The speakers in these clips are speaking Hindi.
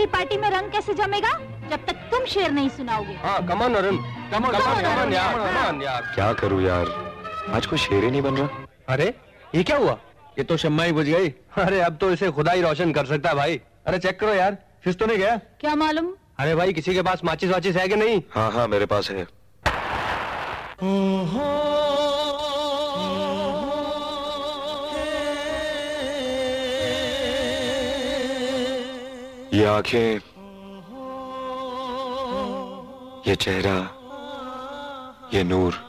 पार्टी में रंग कैसे जमेगा जब तक तुम शेर नहीं सुनाओगे। हाँ, कमान अरुण, कमान यार। क्या करूँ यार, आज कोई शेर ही नहीं बन रहा। अरे ये क्या हुआ? ये तो शम्मा ही बुझ गई। अरे अब तो इसे खुदा ही रोशन कर सकता है भाई। अरे चेक करो यार, फिश तो नहीं गया? क्या मालूम? अरे भाई किसी के पास माचिस वाचिस है कि नहीं? हाँ हाँ मेरे पास है। ये आंखें, ये चेहरा, ये नूर,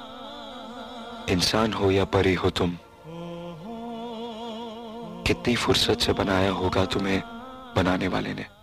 इंसान हो या परी हो तुम, कितनी फुर्सत से बनाया होगा तुम्हें बनाने वाले ने।